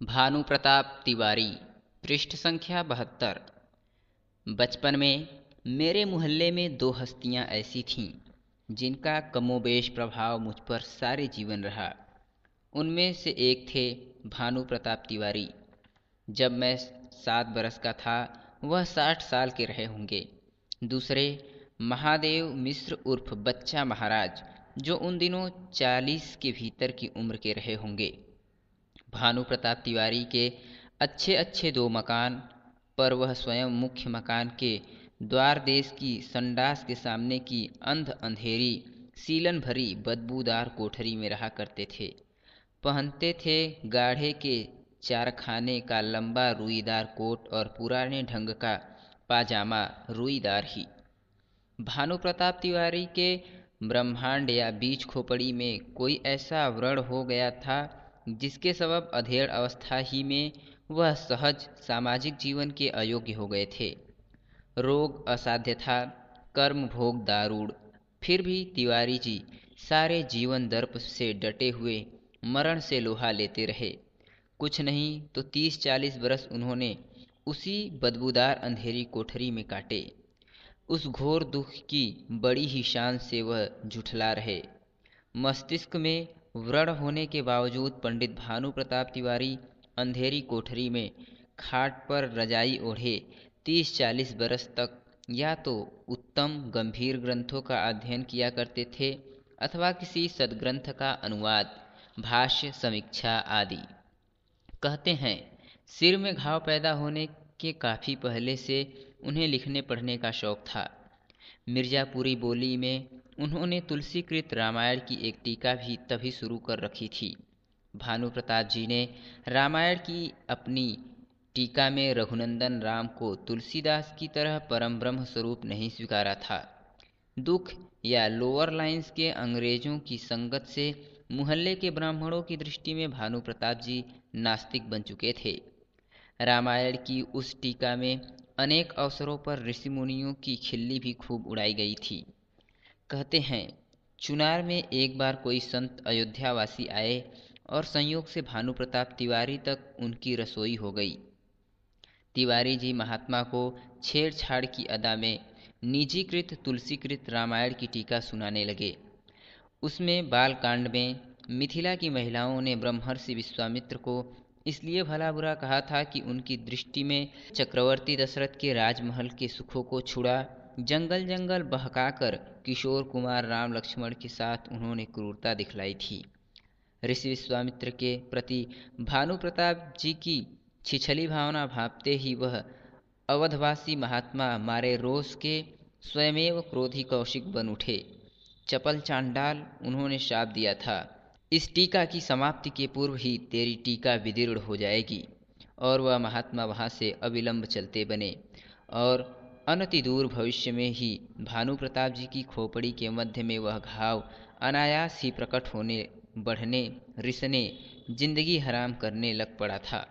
भानु प्रताप तिवारी। पृष्ठ संख्या 72। बचपन में मेरे मोहल्ले में दो हस्तियां ऐसी थीं जिनका कमोबेश प्रभाव मुझ पर सारे जीवन रहा। उनमें से एक थे भानु प्रताप तिवारी। जब मैं 7 बरस का था वह 60 साल के रहे होंगे। दूसरे महादेव मिश्र उर्फ बच्चा महाराज, जो उन दिनों 40 के भीतर की उम्र के रहे होंगे। भानु प्रताप तिवारी के अच्छे अच्छे 2 मकान, पर वह स्वयं मुख्य मकान के द्वार देश की संडास के सामने की अंध अंधेरी सीलन भरी बदबूदार कोठरी में रहा करते थे। पहनते थे गाढ़े के चारखाने का लंबा रुईदार कोट और पुराने ढंग का पाजामा रुईदार ही। भानु प्रताप तिवारी के ब्रह्मांड या बीज खोपड़ी में कोई ऐसा व्रण हो गया था जिसके सबब अधेड़ अवस्था ही में वह सहज सामाजिक जीवन के अयोग्य हो गए थे। रोग असाध्य था, कर्म भोग दारूण। फिर भी तिवारी जी सारे जीवन दर्प से डटे हुए मरण से लोहा लेते रहे। कुछ नहीं तो 30-40 बरस उन्होंने उसी बदबूदार अंधेरी कोठरी में काटे। उस घोर दुख की बड़ी ही शान से वह झुठला रहे। मस्तिष्क में व्रण होने के बावजूद पंडित भानु प्रताप तिवारी अंधेरी कोठरी में खाट पर रजाई ओढ़े 30-40 बरस तक या तो उत्तम गंभीर ग्रंथों का अध्ययन किया करते थे अथवा किसी सद्ग्रंथ का अनुवाद, भाष्य, समीक्षा आदि। कहते हैं सिर में घाव पैदा होने के काफ़ी पहले से उन्हें लिखने पढ़ने का शौक था। मिर्ज़ापुरी बोली में उन्होंने तुलसीकृत रामायण की एक टीका भी तभी शुरू कर रखी थी। भानु प्रताप जी ने रामायण की अपनी टीका में रघुनंदन राम को तुलसीदास की तरह परम ब्रह्म स्वरूप नहीं स्वीकारा था। दुख या लोअर लाइंस के अंग्रेजों की संगत से मुहल्ले के ब्राह्मणों की दृष्टि में भानु प्रताप जी नास्तिक बन चुके थे। रामायण की उस टीका में अनेक अवसरों पर ऋषि मुनियों की खिल्ली भी खूब उड़ाई गई थी। कहते हैं चुनार में एक बार कोई संत अयोध्यावासी आए और संयोग से भानु प्रताप तिवारी तक उनकी रसोई हो गई। तिवारी जी महात्मा को छेड़छाड़ की अदा में निजीकृत तुलसीकृत रामायण की टीका सुनाने लगे। उसमें बालकांड में मिथिला की महिलाओं ने ब्रह्मर्षि विश्वामित्र को इसलिए भला बुरा कहा था कि उनकी दृष्टि में चक्रवर्ती दशरथ के राजमहल के सुखों को छुड़ा जंगल जंगल बहकाकर किशोर कुमार राम लक्ष्मण के साथ उन्होंने क्रूरता दिखलाई थी। ऋषि विश्वामित्र के प्रति भानु प्रताप जी की छिछली भावना भांपते ही वह अवधवासी महात्मा मारे रोष के स्वयमेव क्रोधी कौशिक बन उठे। चपल चांडाल, उन्होंने शाप दिया था, इस टीका की समाप्ति के पूर्व ही तेरी टीका विदीर्ण हो जाएगी। और वह महात्मा वहाँ से अविलंब चलते बने और अनति दूर भविष्य में ही भानु प्रताप जी की खोपड़ी के मध्य में वह घाव अनायास ही प्रकट होने, बढ़ने, रिसने, जिंदगी हराम करने लग पड़ा था।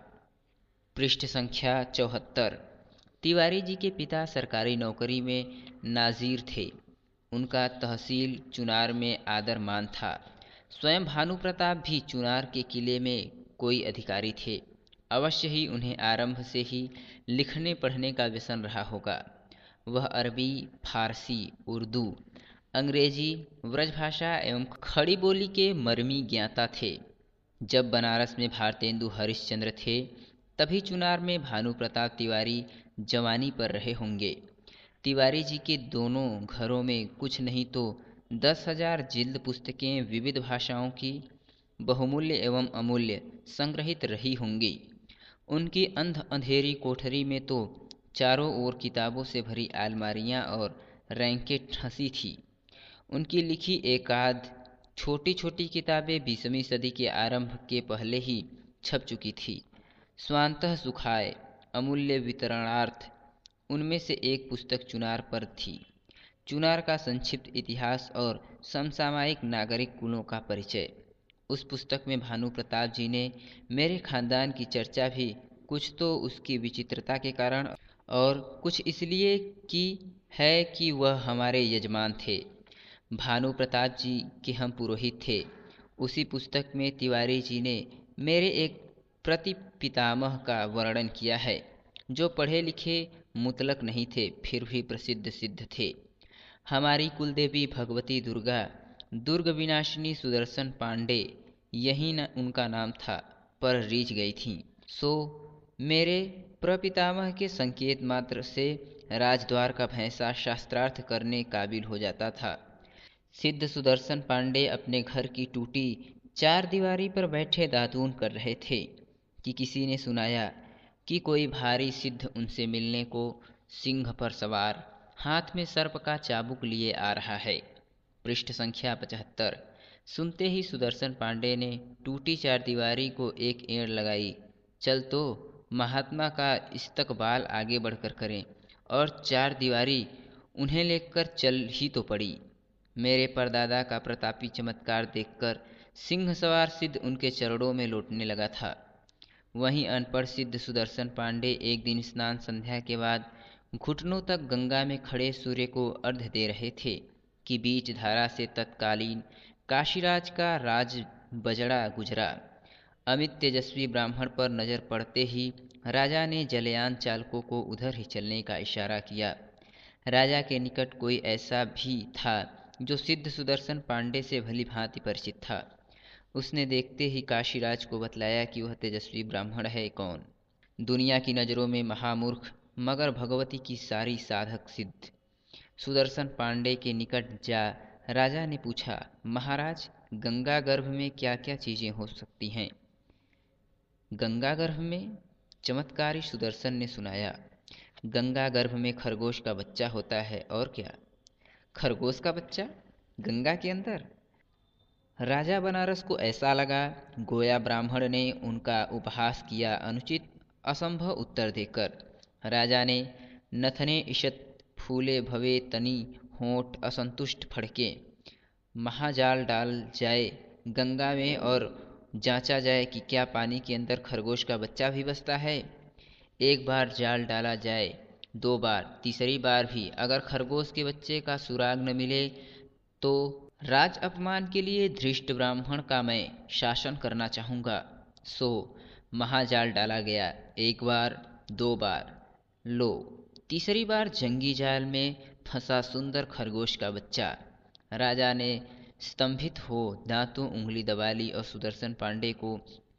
पृष्ठ संख्या 74। तिवारी जी के पिता सरकारी नौकरी में नाजीर थे। उनका तहसील चुनार में आदर मान था। स्वयं भानु प्रताप भी चुनार के किले में कोई अधिकारी थे। अवश्य ही उन्हें आरंभ से ही लिखने पढ़ने का व्यसन रहा होगा। वह अरबी, फारसी, उर्दू, अंग्रेजी, व्रजभाषा एवं खड़ी बोली के मर्मी ज्ञाता थे। जब बनारस में भारतेंदु हरिश्चंद्र थे तभी चुनार में भानु प्रताप तिवारी जवानी पर रहे होंगे। तिवारी जी के दोनों घरों में कुछ नहीं तो 10,000 जिल्द पुस्तकें विविध भाषाओं की बहुमूल्य एवं अमूल्य संग्रहित रही होंगी। उनकी अंध अंधेरी कोठरी में तो चारों ओर किताबों से भरी अलमारियां और रैंकें ठसी थी। उनकी लिखी एकाध छोटी छोटी किताबें 20वीं सदी के आरंभ के पहले ही छप चुकी थी। स्वांतः सुखाय अमूल्य वितरणार्थ उनमें से एक पुस्तक चुनार पर थी। चुनार का संक्षिप्त इतिहास और समसामयिक नागरिक कुलों का परिचय। उस पुस्तक में भानु प्रताप जी ने मेरे खानदान की चर्चा भी कुछ तो उसकी विचित्रता के कारण और कुछ इसलिए की है कि वह हमारे यजमान थे। भानु प्रताप जी के हम पुरोहित थे। उसी पुस्तक में तिवारी जी ने मेरे एक प्रतिपितामह का वर्णन किया है, जो पढ़े लिखे मुतलक नहीं थे फिर भी प्रसिद्ध सिद्ध थे। हमारी कुलदेवी भगवती दुर्गा, दुर्ग विनाशिनी सुदर्शन पांडे, यही न उनका नाम था, पर रीझ गई थीं। सो मेरे प्रपितामह के संकेत मात्र से राजद्वार का भैंसा शास्त्रार्थ करने काबिल हो जाता था। सिद्ध सुदर्शन पांडे अपने घर की टूटी चार दीवारी पर बैठे दातून कर रहे थे कि किसी ने सुनाया कि कोई भारी सिद्ध उनसे मिलने को सिंह पर सवार, हाथ में सर्प का चाबुक लिए आ रहा है। पृष्ठ संख्या 75। सुनते ही सुदर्शन पांडे ने टूटी चार दीवारी को एक एड़ लगाई। चल तो महात्मा का इस्तकबाल आगे बढ़कर करें, और चार दीवारी उन्हें लेकर चल ही तो पड़ी। मेरे परदादा का प्रतापी चमत्कार देखकर सिंह सवार सिद्ध उनके चरणों में लौटने लगा था। वहीं अनपढ़ सिद्ध सुदर्शन पांडे एक दिन स्नान संध्या के बाद घुटनों तक गंगा में खड़े सूर्य को अर्घ्य दे रहे थे कि बीच धारा से तत्कालीन काशीराज का राज बजड़ा गुजरा। अमित तेजस्वी ब्राह्मण पर नजर पड़ते ही राजा ने जलयान चालकों को उधर ही चलने का इशारा किया। राजा के निकट कोई ऐसा भी था जो सिद्ध सुदर्शन पांडे से भली भांति परिचित था। उसने देखते ही काशीराज को बतलाया कि वह तेजस्वी ब्राह्मण है कौन। दुनिया की नज़रों में महामूर्ख, मगर भगवती की सारी साधक सिद्ध। सुदर्शन पांडे के निकट जा राजा ने पूछा, महाराज, गंगा गर्भ में क्या क्या चीज़ें हो सकती हैं? गंगा गर्भ में? चमत्कारी सुदर्शन ने सुनाया, गंगा गर्भ में खरगोश का बच्चा होता है, और क्या? खरगोश का बच्चा गंगा के अंदर? राजा बनारस को ऐसा लगा गोया ब्राह्मण ने उनका उपहास किया। अनुचित असंभव उत्तर देकर राजा ने नथने ईषत फूले भवे तनी होंठ असंतुष्ट फड़के, महाजाल डाल जाए गंगा में और जांचा जाए कि क्या पानी के अंदर खरगोश का बच्चा भी बसता है। एक बार जाल डाला जाए, दो बार, तीसरी बार भी अगर खरगोश के बच्चे का सुराग न मिले तो राज अपमान के लिए धृष्ट ब्राह्मण का मैं शासन करना चाहूँगा। सो महाजाल डाला गया, एक बार, दो बार, लो तीसरी बार जंगी जाल में फंसा सुंदर खरगोश का बच्चा। राजा ने स्तंभित हो दांतों उंगली दबा ली और सुदर्शन पांडे को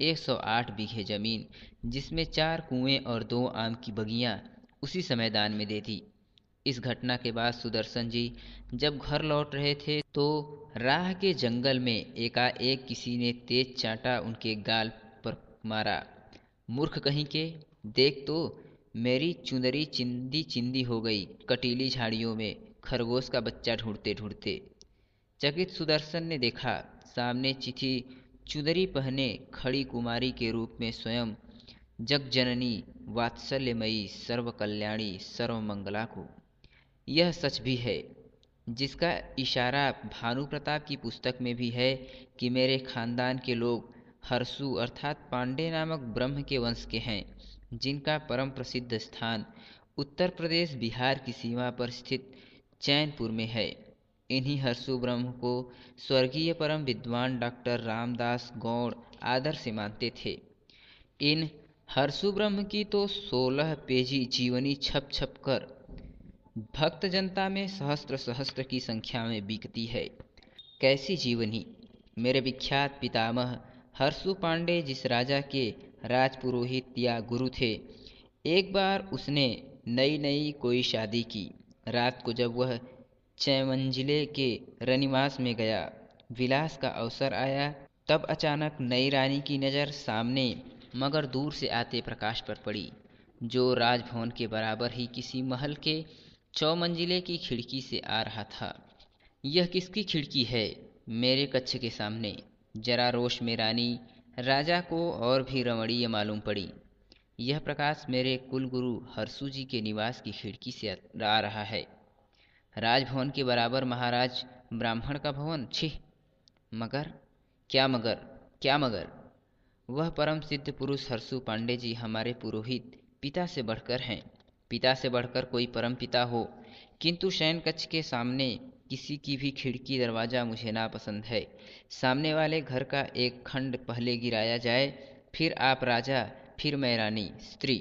108 बीघे जमीन, जिसमें 4 कुएं और 2 आम की बगियां, उसी समय दान में दे दी। इस घटना के बाद सुदर्शन जी जब घर लौट रहे थे तो राह के जंगल में एकाएक किसी ने तेज चांटा उनके गाल पर मारा। मूर्ख कहीं के, देख तो मेरी चुंदरी चिंदी चिंदी हो गई कटीली झाड़ियों में खरगोश का बच्चा ढूंढते ढूंढते। चकित सुदर्शन ने देखा सामने चिथी चुंदरी पहने खड़ी कुमारी के रूप में स्वयं जगजननी वात्सल्यमयी सर्वकल्याणी सर्वमंगला को। यह सच भी है, जिसका इशारा भानु प्रताप की पुस्तक में भी है कि मेरे खानदान के लोग हरसू अर्थात पांडे नामक ब्रह्म के वंश के हैं, जिनका परम प्रसिद्ध स्थान उत्तर प्रदेश बिहार की सीमा पर स्थित चैनपुर में है। इन्हीं हरसू ब्रह्म को स्वर्गीय परम विद्वान डॉक्टर रामदास गौड़ आदर से मानते थे। इन हरसू ब्रह्म की तो 16 पेजी जीवनी छप छप कर भक्त जनता में सहस्त्र सहस्त्र की संख्या में बिकती है। कैसी जीवनी! मेरे विख्यात पितामह हरसू पांडे जिस राजा के राजपुरोहित या गुरु थे, एक बार उसने नई नई कोई शादी की। रात को जब वह चैमंजिले के रनिवास में गया, विलास का अवसर आया, तब अचानक नई रानी की नज़र सामने मगर दूर से आते प्रकाश पर पड़ी, जो राजभवन के बराबर ही किसी महल के 6 मंजिले की खिड़की से आ रहा था। यह किसकी खिड़की है? मेरे कक्ष के सामने। जरा रोष में रानी राजा को और भी रमणीय मालूम पड़ी। यह प्रकाश मेरे कुलगुरु हरसू जी के निवास की खिड़की से आ रहा है। राजभवन के बराबर महाराज ब्राह्मण का भवन, छी! मगर क्या मगर क्या मगर? वह परम सिद्ध पुरुष हरसू पांडे जी हमारे पुरोहित पिता से बढ़कर हैं। पिता से बढ़कर कोई परम पिता हो, किंतु शयन कक्ष के सामने किसी की भी खिड़की दरवाज़ा मुझे नापसंद है। सामने वाले घर का एक खंड पहले गिराया जाए, फिर आप राजा, फिर मैं रानी, स्त्री।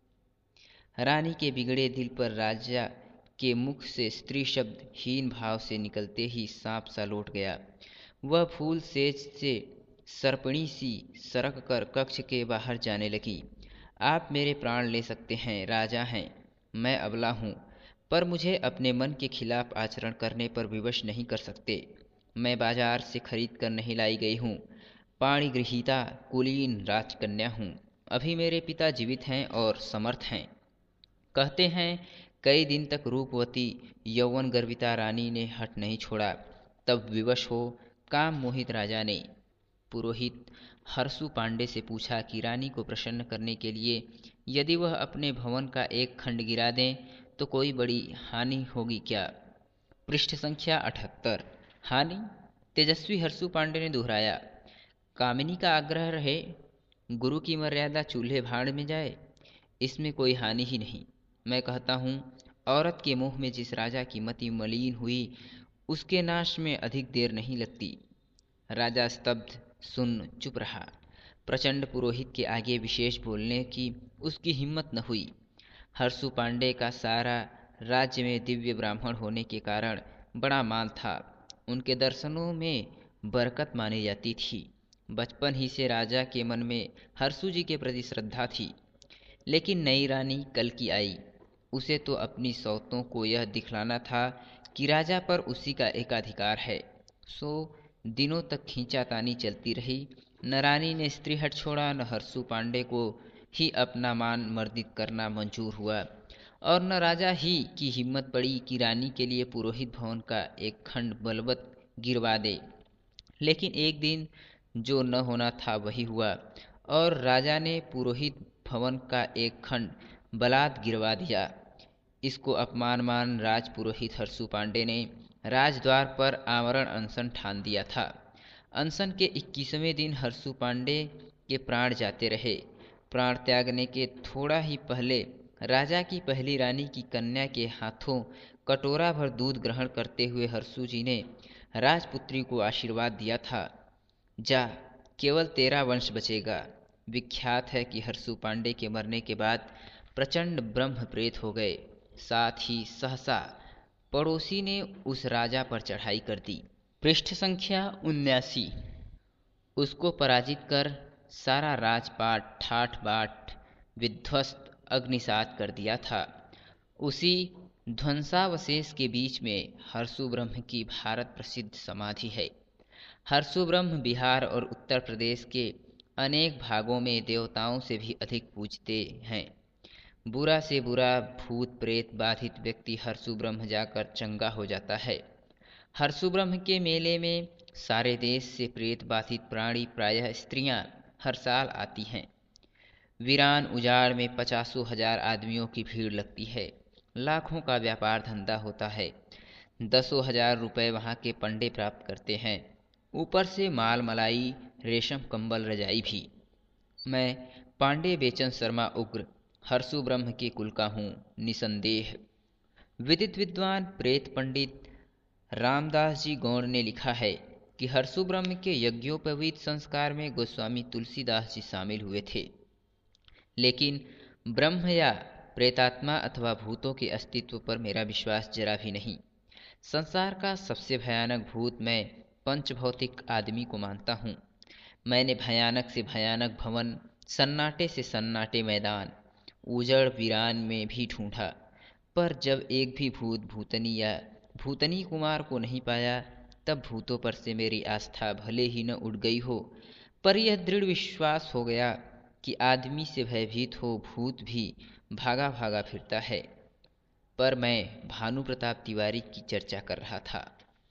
रानी के बिगड़े दिल पर राजा के मुख से स्त्री शब्द हीन भाव से निकलते ही सांप सा लौट गया। वह फूल सेज से सर्पणी सी सरक कर कक्ष के बाहर जाने लगी। आप मेरे प्राण ले सकते हैं, राजा हैं, मैं अबला हूँ, पर मुझे अपने मन के खिलाफ आचरण करने पर विवश नहीं कर सकते। मैं बाजार से खरीद कर नहीं लाई गई हूँ, पाणिगृहीता कुलीन राजकन्या हूँ। अभी मेरे पिता जीवित हैं और समर्थ हैं। कहते हैं कई दिन तक रूपवती यौवन गर्विता रानी ने हट नहीं छोड़ा। तब विवश हो काम मोहित राजा ने पुरोहित हर्षु पांडे से पूछा कि रानी को प्रसन्न करने के लिए यदि वह अपने भवन का एक खंड गिरा दें तो कोई बड़ी हानि होगी क्या? पृष्ठ संख्या 78। हानि? तेजस्वी हर्षु पांडे ने दोहराया। कामिनी का आग्रह रहे, गुरु की मर्यादा चूल्हे भाड़ में जाए, इसमें कोई हानि ही नहीं। मैं कहता हूँ, औरत के मुंह में जिस राजा की मति मलिन हुई उसके नाश में अधिक देर नहीं लगती। राजा स्तब्ध सुन चुप रहा। प्रचंड पुरोहित के आगे विशेष बोलने की उसकी हिम्मत न हुई। हर्षु पांडे का सारा राज्य में दिव्य ब्राह्मण होने के कारण बड़ा मान था। उनके दर्शनों में बरकत मानी जाती थी। बचपन ही से राजा के मन में हर्षु जी के प्रति श्रद्धा थी। लेकिन नई रानी कल की आई। उसे तो अपनी सौतों को यह दिखलाना था कि राजा पर उसी का एकाधिकार है। सो दिनों तक खींचातानी चलती रही। न रानी ने स्त्री हट छोड़ा, न हर्षु पांडे को ही अपना मान मर्दित करना मंजूर हुआ, और न राजा ही की हिम्मत पड़ी कि रानी के लिए पुरोहित भवन का एक खंड बलवत गिरवा दे। लेकिन एक दिन जो न होना था वही हुआ, और राजा ने पुरोहित भवन का एक खंड बलात् गिरवा दिया। इसको अपमान मान राजपुरोहित हर्षु पांडे ने राजद्वार पर आमरण अनशन ठान दिया था। अनशन के 21वें दिन हर्षु पांडे के प्राण जाते रहे। प्राण त्यागने के थोड़ा ही पहले राजा की पहली रानी की कन्या के हाथों कटोरा भर दूध ग्रहण करते हुए हर्षु जी ने राजपुत्री को आशीर्वाद दिया था, जा, केवल तेरा वंश बचेगा। विख्यात है कि हर्षु पांडे के मरने के बाद प्रचंड ब्रह्म प्रेत हो गए। साथ ही सहसा पड़ोसी ने उस राजा पर चढ़ाई कर दी। पृष्ठ संख्या 79। उसको पराजित कर सारा राजपाट ठाठ बाट विध्वस्त अग्निसात कर दिया था। उसी ध्वंसावशेष के बीच में हर्षु ब्रह्म की भारत प्रसिद्ध समाधि है। हर्षु ब्रह्म बिहार और उत्तर प्रदेश के अनेक भागों में देवताओं से भी अधिक पूजते हैं। बुरा से बुरा भूत प्रेत बाधित व्यक्ति हर्षु ब्रह्म जाकर चंगा हो जाता है। हर्षु ब्रह्म के मेले में सारे देश से प्रेत बाधित प्राणी, प्रायः स्त्रियां, हर साल आती हैं। वीरान उजाड़ में 50,000 आदमियों की भीड़ लगती है। लाखों का व्यापार धंधा होता है। 10,000 रुपये वहाँ के पंडे प्राप्त करते हैं, ऊपर से माल मलाई, रेशम कंबल, रजाई भी। मैं पांडे बेचन शर्मा उग्र हर्षु ब्रह्म के कुल का हूँ, निसंदेह। विदित विद्वान प्रेत पंडित रामदास जी गौड़ ने लिखा है कि हर्षु ब्रह्म के यज्ञोपवीत संस्कार में गोस्वामी तुलसीदास जी शामिल हुए थे। लेकिन ब्रह्म या प्रेतात्मा अथवा भूतों के अस्तित्व पर मेरा विश्वास जरा भी नहीं। संसार का सबसे भयानक भूत मैं पंचभौतिक आदमी को मानता हूँ। मैंने भयानक से भयानक भवन, सन्नाटे से सन्नाटे मैदान, उजड़ वीरान में भी ढूंढा, पर जब एक भी भूत भूतनी या भूतनी कुमार को नहीं पाया, तब भूतों पर से मेरी आस्था भले ही न उड़ गई हो, पर यह दृढ़ विश्वास हो गया कि आदमी से भयभीत हो भूत भी भागा भागा फिरता है। पर मैं भानु प्रताप तिवारी की चर्चा कर रहा था।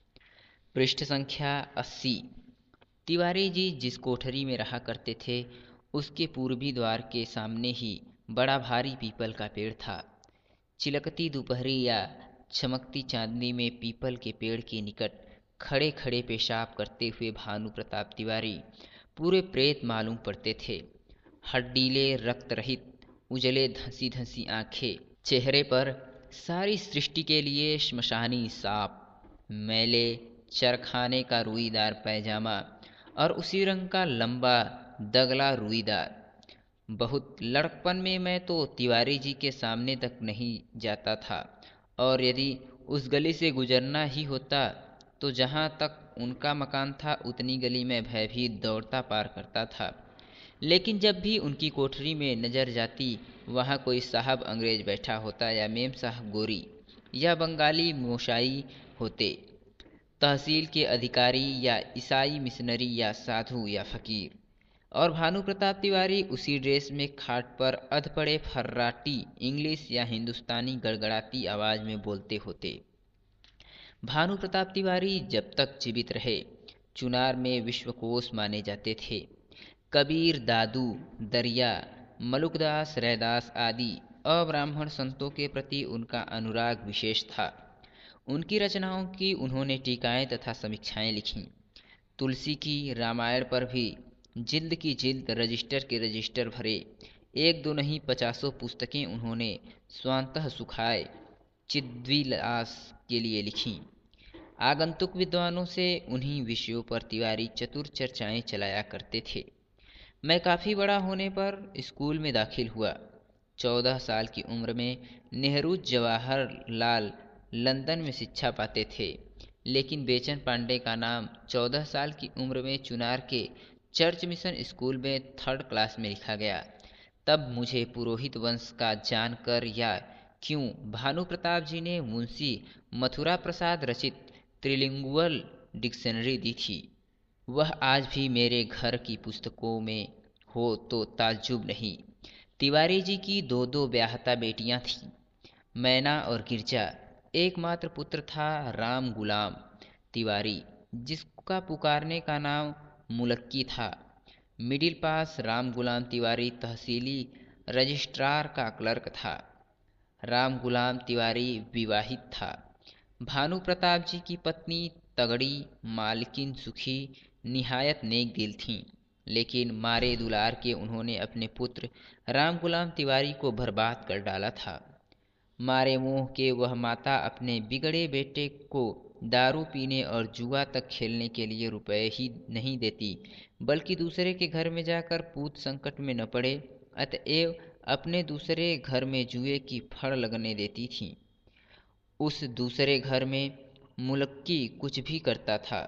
पृष्ठ संख्या 80। तिवारी जी जिस कोठरी में रहा करते थे उसके पूर्वी द्वार के सामने ही बड़ा भारी पीपल का पेड़ था। चिलकती दोपहरी या चमकती चांदनी में पीपल के पेड़ के निकट खड़े खड़े पेशाब करते हुए भानु प्रताप तिवारी पूरे प्रेत मालूम पड़ते थे। हड्डीले, रक्त रहित, उजले धंसी धंसी आंखें, चेहरे पर सारी सृष्टि के लिए श्मशानी सांप, मैले चरखाने का रुईदार पैजामा और उसी रंग का लंबा दगला रुईदार। बहुत लड़कपन में मैं तो तिवारी जी के सामने तक नहीं जाता था, और यदि उस गली से गुजरना ही होता तो जहाँ तक उनका मकान था उतनी गली में भयभीत दौड़ता पार करता था। लेकिन जब भी उनकी कोठरी में नज़र जाती, वहाँ कोई साहब अंग्रेज बैठा होता या मेम साहब गोरी या बंगाली मोशाई होते, तहसील के अधिकारी या ईसाई मिशनरी या साधु या फकीर, और भानु प्रताप तिवारी उसी ड्रेस में खाट पर अधपड़े फर्राटी इंग्लिश या हिंदुस्तानी गड़गड़ाती आवाज़ में बोलते होते। भानु प्रताप तिवारी जब तक जीवित रहे चुनार में विश्वकोश माने जाते थे। कबीर, दादू, दरिया, मलुकदास, रैदास आदि अब्राह्मण संतों के प्रति उनका अनुराग विशेष था। उनकी रचनाओं की उन्होंने टीकाएं तथा समीक्षाएं लिखीं। तुलसी की रामायण पर भी जिल्द की जिल्द, रजिस्टर के रजिस्टर भरे, एक दो नहीं पचासों पुस्तकें उन्होंने स्वांतः सुखाए चिद्विलास के लिए लिखीं। आगंतुक विद्वानों से उन्हीं विषयों पर तिवारी चतुर चर्चाएं चलाया करते थे। मैं काफ़ी बड़ा होने पर स्कूल में दाखिल हुआ। 14 साल की उम्र में नेहरू जवाहरलाल लंदन में शिक्षा पाते थे, लेकिन बेचन पांडे का नाम 14 साल की उम्र में चुनार के चर्च मिशन स्कूल में 3rd क्लास में लिखा गया। तब मुझे पुरोहित वंश का जानकर या क्यों भानु प्रताप जी ने मुंशी मथुरा प्रसाद रचित त्रिलिंगुअल डिक्शनरी दी थी। वह आज भी मेरे घर की पुस्तकों में हो तो ताज्जुब नहीं। तिवारी जी की 2 ब्याहता बेटियां थीं, मैना और गिरजा। एकमात्र पुत्र था राम गुलाम तिवारी, जिसका पुकारने का नाम मुलक्की था। मिडिल पास राम गुलाम तिवारी तहसीली रजिस्ट्रार का क्लर्क था। राम गुलाम तिवारी विवाहित था। भानु प्रताप जी की पत्नी तगड़ी मालकिन सुखी निहायत नेक दिल थीं, लेकिन मारे दुलार के उन्होंने अपने पुत्र राम गुलाम तिवारी को बर्बाद कर डाला था। मारे मोह के वह माता अपने बिगड़े बेटे को दारू पीने और जुआ तक खेलने के लिए रुपए ही नहीं देती, बल्कि दूसरे के घर में जाकर पूत संकट में न पड़े, अतएव अपने दूसरे घर में जुए की फड़ लगने देती थीं। उस दूसरे घर में मुलक्की कुछ भी करता था।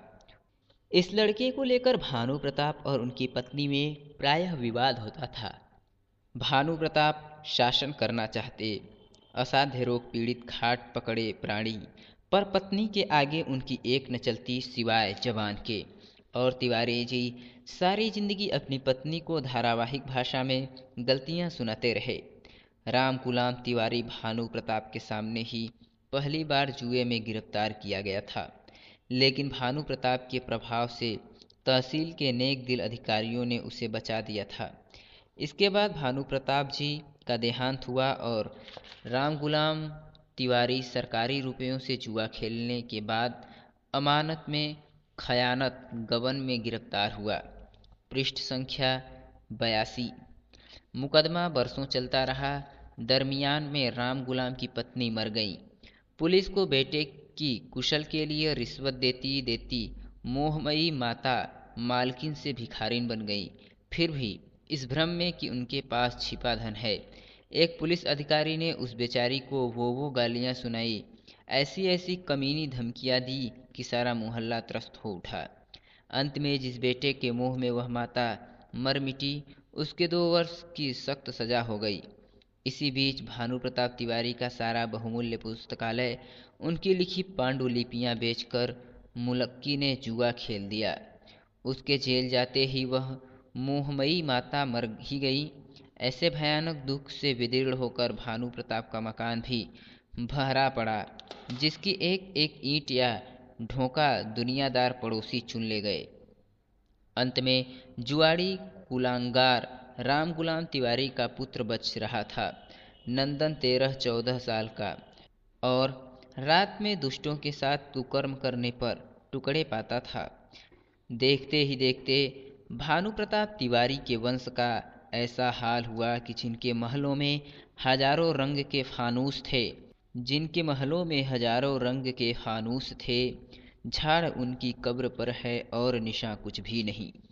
इस लड़के को लेकर भानु प्रताप और उनकी पत्नी में प्रायः विवाद होता था। भानु प्रताप शासन करना चाहते, असाध्य रोग पीड़ित खाट पकड़े प्राणी, पर पत्नी के आगे उनकी एक न चलती सिवाय जबान के। और तिवारी जी सारी जिंदगी अपनी पत्नी को धारावाहिक भाषा में गलतियां सुनाते रहे। राम गुलाम तिवारी भानु प्रताप के सामने ही पहली बार जुए में गिरफ्तार किया गया था, लेकिन भानु प्रताप के प्रभाव से तहसील के नेक दिल अधिकारियों ने उसे बचा दिया था। इसके बाद भानु प्रताप जी का देहांत हुआ और राम गुलाम तिवारी सरकारी रुपयों से जुआ खेलने के बाद अमानत में खयानत गबन में गिरफ्तार हुआ। पृष्ठ संख्या 82। मुकदमा बरसों चलता रहा। दरमियान में राम गुलाम की पत्नी मर गई। पुलिस को बेटे की कुशल के लिए रिश्वत देती देती मोहमयी माता मालकिन से भिखारिन बन गई। फिर भी इस भ्रम में कि उनके पास छिपा धन है, एक पुलिस अधिकारी ने उस बेचारी को वो गालियां सुनाई, ऐसी ऐसी कमीनी धमकियां दी कि सारा मोहल्ला त्रस्त हो उठा। अंत में जिस बेटे के मुंह में वह माता मर मिटी, उसके 2 वर्ष की सख्त सजा हो गई। इसी बीच भानु प्रताप तिवारी का सारा बहुमूल्य पुस्तकालय, उनकी लिखी पांडुलिपियां बेचकर मुलक्की ने जुआ खेल दिया। उसके जेल जाते ही वह मोहमयी माता मर ही गई। ऐसे भयानक दुख से विदीर्ण होकर भानु प्रताप का मकान भी भरा पड़ा, जिसकी एक एक ईंट या ढोका दुनियादार पड़ोसी चुन ले गए। अंत में जुआड़ी कुलांगार राम गुलाम तिवारी का पुत्र बच रहा था, नंदन 13-14 साल का, और रात में दुष्टों के साथ कुकर्म करने पर टुकड़े पाता था। देखते ही देखते भानु प्रताप तिवारी के वंश का ऐसा हाल हुआ कि जिनके महलों में हजारों रंग के फानूस थे, झाड़ उनकी कब्र पर है और निशा कुछ भी नहीं।